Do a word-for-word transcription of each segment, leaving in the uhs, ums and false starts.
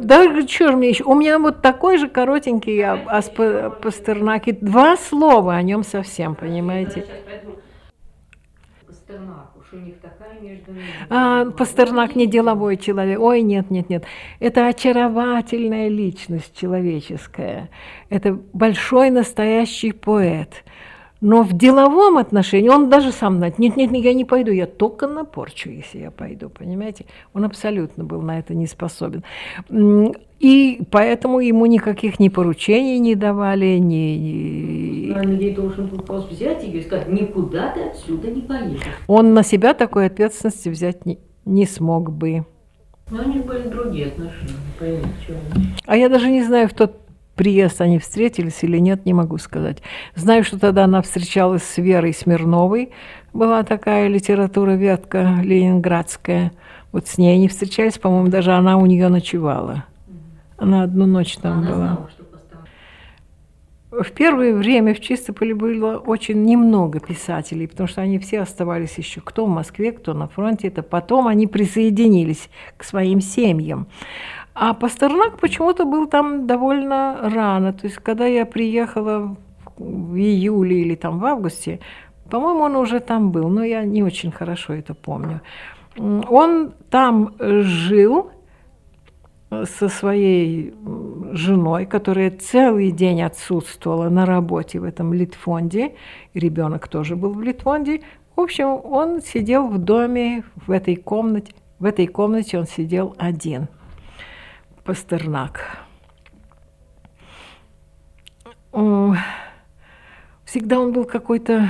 Да, что же мне еще? У меня вот такой же коротенький о, о Пастернаке. Два слова о нем совсем, понимаете? Пастернак, уж у них такая между ними. А, Пастернак не деловой человек. Ой, нет, нет, нет. Это очаровательная личность человеческая. Это большой настоящий поэт. Но в деловом отношении он даже сам знает, нет, нет, я не пойду, я только напорчу, если я пойду, понимаете? Он абсолютно был на это не способен. И поэтому ему никаких ни поручений не давали, ни... Андрей должен был просто взять ее и сказать, никуда ты отсюда не поедешь. Он на себя такой ответственности взять не, не смог бы. Но у них были другие отношения, поймите, чего. А я даже не знаю, в тот приезд они встретились или нет, не могу сказать. Знаю, что тогда она встречалась с Верой Смирновой. Была такая литература-ветка ленинградская. Вот с ней они встречались, по-моему, даже она у нее ночевала. Она одну ночь там она была. Знала, что в первое время в Чистополе было очень немного писателей, потому что они все оставались еще кто в Москве, кто на фронте. Это потом они присоединились к своим семьям. А Пастернак почему-то был там довольно рано. То есть, когда я приехала в июле или там в августе, по-моему, он уже там был, но я не очень хорошо это помню. Он там жил со своей женой, которая целый день отсутствовала на работе в этом Литфонде. Ребенок тоже был в Литфонде. В общем, он сидел в доме, в этой комнате. В этой комнате он сидел один. Пастернак. Всегда он был какой-то,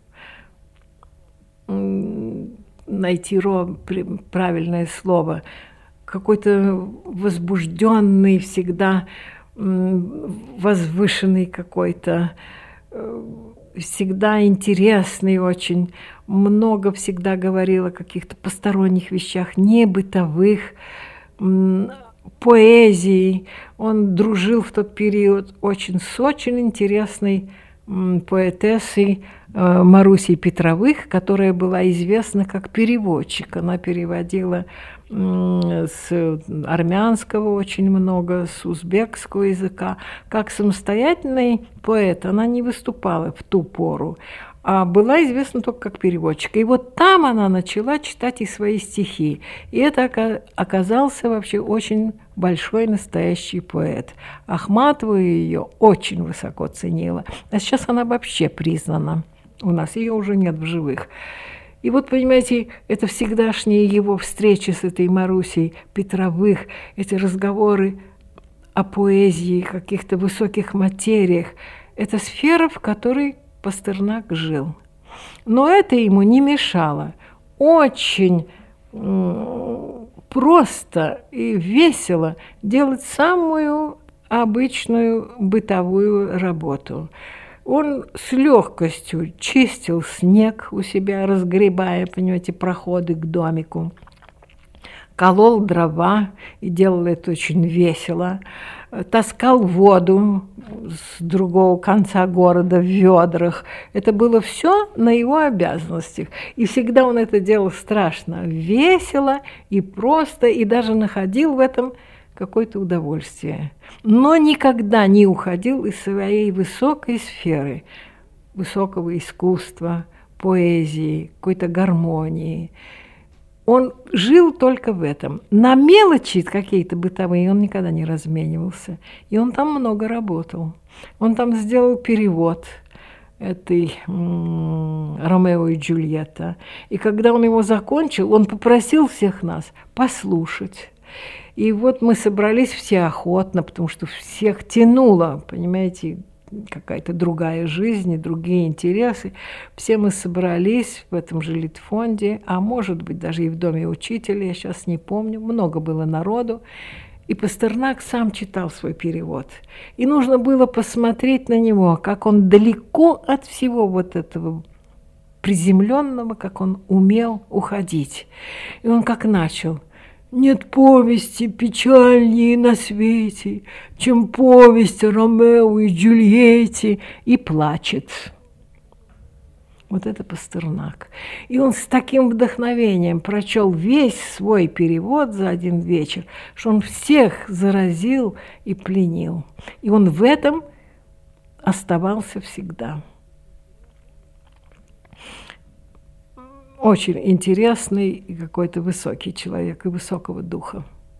найти правильное слово, какой-то возбужденный, всегда возвышенный какой-то, всегда интересный очень, много всегда говорил о каких-то посторонних вещах, не бытовых, поэзии. Он дружил в тот период очень с очень интересной поэтессой Марусей Петровых, которая была известна как переводчик. Она переводила с армянского очень много, с узбекского языка. Как самостоятельный поэт она не выступала в ту пору, а была известна только как переводчик. И вот там она начала читать и свои стихи. И это оказался вообще очень большой настоящий поэт. Ахматова ее очень высоко ценила. А сейчас она вообще признана. У нас ее уже нет в живых. И вот, понимаете, это всегдашние его встречи с этой Марусей Петровых, эти разговоры о поэзии, каких-то высоких материях. Это сфера, в которой Пастернак жил. Но это ему не мешало. Очень просто и весело делать самую обычную бытовую работу. Он с легкостью чистил снег у себя, разгребая, понимаете, проходы к домику, колол дрова и делал это очень весело, таскал воду с другого конца города в ведрах. Это было все на его обязанностях. И всегда он это делал страшно весело и просто, и даже находил в этом какое-то удовольствие. Но никогда не уходил из своей высокой сферы, высокого искусства, поэзии, какой-то гармонии. Он жил только в этом. На мелочи какие-то бытовые он никогда не разменивался. И он там много работал. Он там сделал перевод этой м- «Ромео и Джульетта». И когда он его закончил, он попросил всех нас послушать. И вот мы собрались все охотно, потому что всех тянуло, понимаете, какая-то другая жизнь и другие интересы. Все мы собрались в этом же Литфонде, а может быть, даже и в доме учителя, я сейчас не помню, много было народу. И Пастернак сам читал свой перевод. И нужно было посмотреть на него, как он далеко от всего вот этого приземленного, как он умел уходить. И он как начал: «Нет повести печальнее на свете, чем повесть о Ромео и Джульетте», и плачет. Вот это Пастернак. И он с таким вдохновением прочел весь свой перевод за один вечер, что он всех заразил и пленил. И он в этом оставался всегда. Очень интересный и какой-то высокий человек, и высокого духа.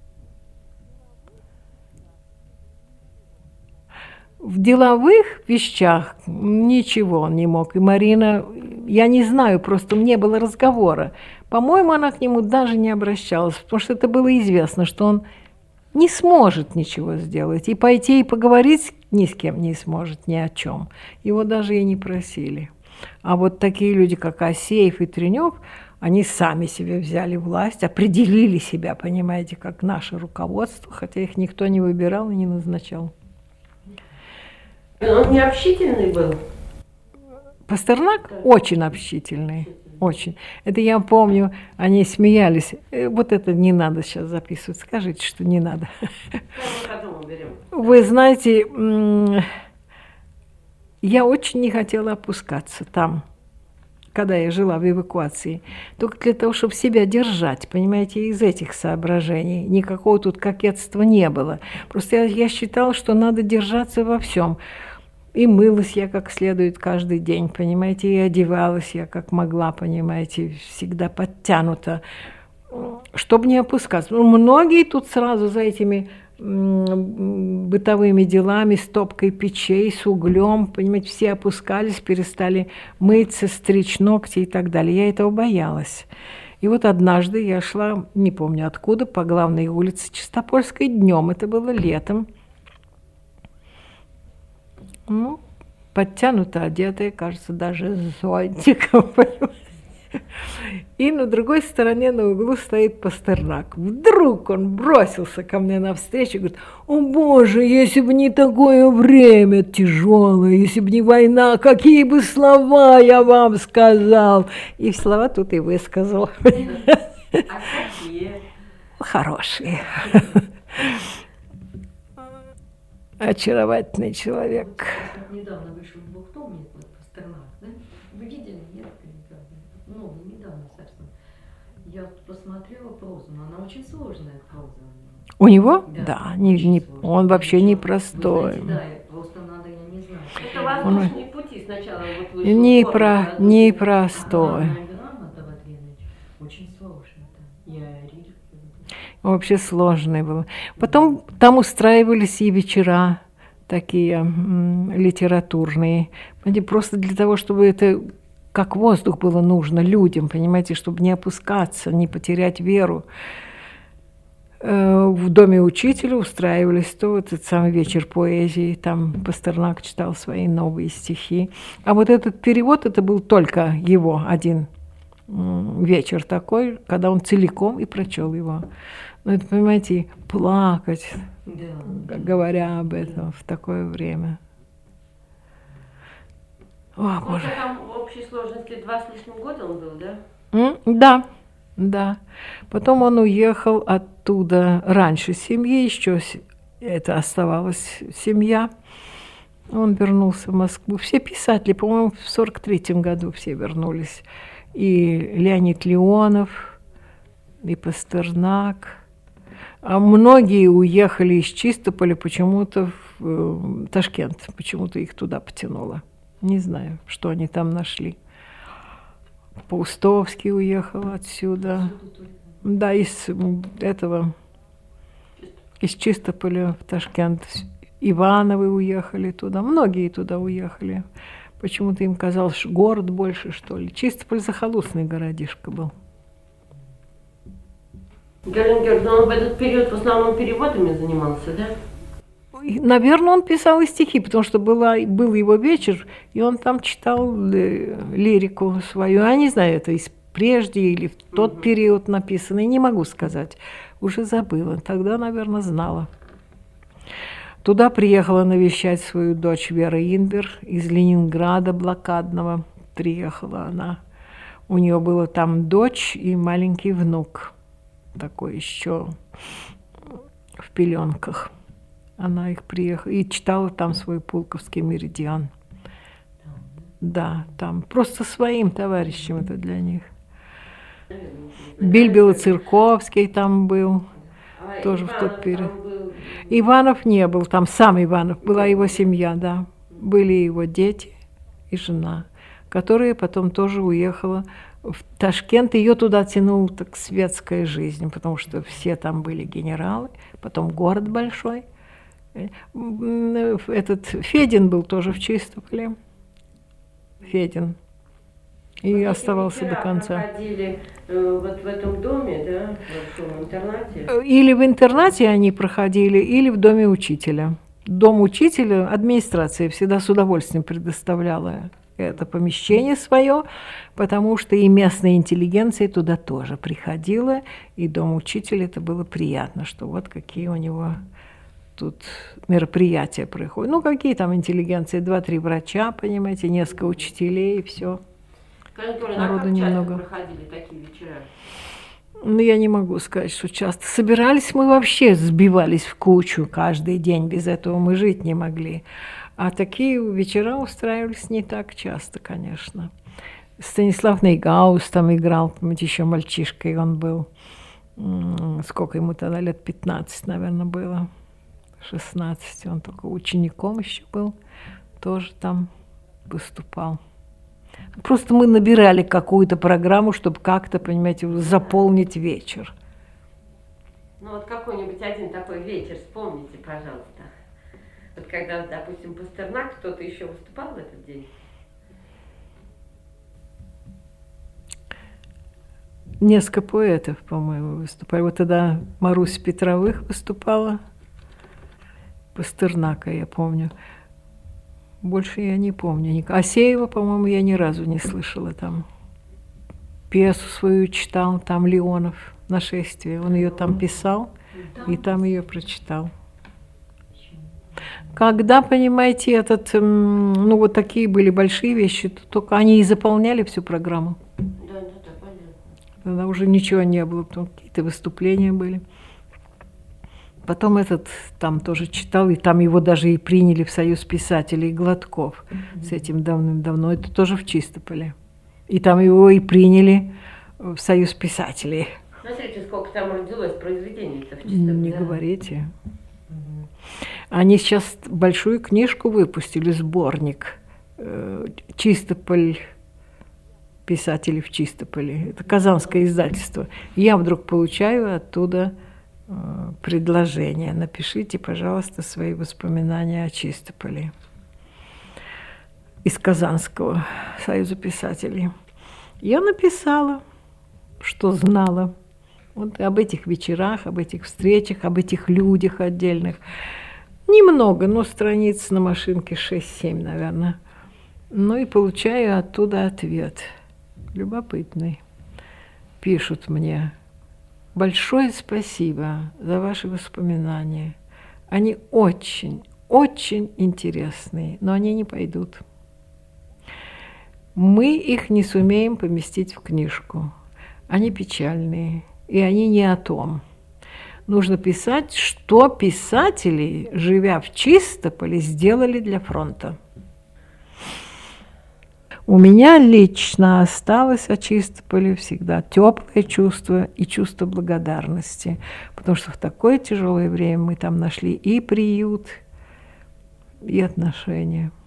В деловых вещах ничего он не мог. И Марина, я не знаю, просто не было разговора. По-моему, она к нему даже не обращалась, потому что это было известно, что он не сможет ничего сделать. И пойти и поговорить ни с кем не сможет, ни о чем. Его даже и не просили. А вот такие люди, как Асеев и Тренев, они сами себе взяли власть, определили себя, понимаете, как наше руководство, хотя их никто не выбирал и не назначал. Он не общительный был? Пастернак очень общительный, очень. Это я помню, они смеялись. Вот это не надо сейчас записывать, скажите, что не надо. Вы знаете, я очень не хотела опускаться там, когда я жила в эвакуации, только для того, чтобы себя держать, понимаете, из этих соображений. Никакого тут кокетства не было. Просто я, я считала, что надо держаться во всем. И мылась я как следует каждый день, понимаете, и одевалась я как могла, понимаете, всегда подтянута, чтобы не опускаться. Многие тут сразу за этими бытовыми делами, стопкой печей, с углем, понимаете, все опускались, перестали мыться, стричь ногти и так далее. Я этого боялась. И вот однажды я шла, не помню откуда, по главной улице Чистопольской днем, это было летом, ну, подтянуто одетая, кажется, даже с зонтиком, понимаете. И на другой стороне на углу стоит Пастернак. Вдруг он бросился ко мне навстречу и говорит: «О, Боже, если бы не такое время тяжелое, если бы не война, какие бы слова я вам сказал!» И слова тут и высказал. А какие? Хорошие. Очаровательный человек. Недавно вышел двухтомник Пастернак, да? Вы видели? Нет? Ну, недавно совсем. Я посмотрела прозу, но она очень сложная проза. У него? Да, да не, не, он вообще непростой. Вы знаете, да, просто надо, я не знаю. Это воздушные пути сначала. Вот вышел не форма, про, непростой. Грамота, очень сложно. Я Вообще сложное было. Потом там устраивались и вечера такие м, литературные. Просто для того, чтобы это как воздух было нужно людям, понимаете, чтобы не опускаться, не потерять веру. Э, в доме учителя устраивались то этот самый вечер поэзии, там Пастернак читал свои новые стихи. А вот этот перевод, это был только его один м, вечер такой, когда он целиком и прочел его. Ну, это, понимаете, плакать, да, говоря об этом, да, в такое время. О, ну, Боже. Там в общей сложности два с лишним года он был, да? М? Да, да. Потом он уехал оттуда раньше семьи, еще это оставалась семья. Он вернулся в Москву. Все писатели, по-моему, в сорок третьем году все вернулись. И Леонид Леонов, и Пастернак. А многие уехали из Чистополя почему-то в э, Ташкент, почему-то их туда потянуло. Не знаю, что они там нашли. Паустовский уехал отсюда. Да, из этого, из Чистополя в Ташкент. Ивановы уехали туда, многие туда уехали. Почему-то им казалось, что город больше, что ли. Чистополь захолустный городишко был. Галина Георгиевна, он в этот период в основном переводами занимался, да? Наверное, он писал и стихи, потому что была, был его вечер, и он там читал лирику свою. Я не знаю, это из прежде или в тот угу. период написано, не могу сказать. Уже забыла. Тогда, наверное, знала. Туда приехала навещать свою дочь Вера Инбер из Ленинграда блокадного. Приехала она. У нее была там дочь и маленький внук. Такой еще в пеленках. Она их приехала и читала там свой Пулковский меридиан. Да, там просто своим товарищем это для них. Бильбело-Церковский там был, А тоже в Иванов тот период. там был? Иванов не был, там сам Иванов, была его семья, да. Были его дети и жена, которая потом тоже уехала в Ташкент. Ее туда тянула так светская жизнь, потому что все там были генералы, потом город большой. Этот Федин был тоже в Чистополе. Федин. И Вот оставался до конца. Проходили э, вот в этом доме, да, в большом интернате? Или в интернате они проходили, или в доме учителя. Дом учителя администрация всегда с удовольствием предоставляла это помещение свое, потому что и местная интеллигенция туда тоже приходила, и дом учителя это было приятно, что вот какие у него тут мероприятия проходят. Ну, какие там интеллигенции, два-три врача, понимаете, несколько учителей, и все. Народу немного. Проходили такие вечера? Ну, я не могу сказать, что часто. Собирались мы вообще, сбивались в кучу каждый день, без этого мы жить не могли. А такие вечера устраивались не так часто, конечно. Станислав Нейгаус там играл, помните, еще мальчишкой он был. Сколько ему тогда, лет пятнадцать, наверное, было. шестнадцать, он только учеником еще был, тоже там выступал. Просто мы набирали какую-то программу, чтобы как-то, понимаете, заполнить вечер. Ну вот какой-нибудь один такой вечер вспомните, пожалуйста. Вот когда, допустим, Пастернак, кто-то еще выступал в этот день? Несколько поэтов, по-моему, выступали. Вот тогда Маруся Петровых выступала, Пастернака, я помню. Больше я не помню. Асеева, по-моему, я ни разу не слышала там. Пьесу свою читал, там Леонов, «Нашествие». Он ее там писал, и там ее прочитал. Когда, понимаете, этот, ну, вот такие были большие вещи, то только они и заполняли всю программу. Да, да, да, понятно. Тогда уже ничего не было, потом какие-то выступления были. Потом этот там тоже читал, и там его даже и приняли в Союз писателей Гладков. Mm-hmm. С этим давным-давно. Это тоже в Чистополе. И там его и приняли в Союз писателей. Смотрите, сколько там родилось произведений-то в Чистополе. Не да? говорите. Mm-hmm. Они сейчас большую книжку выпустили, сборник «Чистополь. Писатели в Чистополе». Это казанское издательство. Я вдруг получаю оттуда предложение. Напишите, пожалуйста, свои воспоминания о Чистополе из Казанского союза писателей. Я написала, что знала вот об этих вечерах, об этих встречах, об этих людях отдельных. Немного, но страниц на машинке шесть-семь, наверное. Ну и получаю оттуда ответ. Любопытный. Пишут мне: большое спасибо за ваши воспоминания. Они очень, очень интересные, но они не пойдут. Мы их не сумеем поместить в книжку. Они печальные, и они не о том. Нужно писать, что писатели, живя в Чистополе, сделали для фронта. У меня лично осталось о Чистополе всегда теплое чувство и чувство благодарности, потому что в такое тяжелое время мы там нашли и приют, и отношения.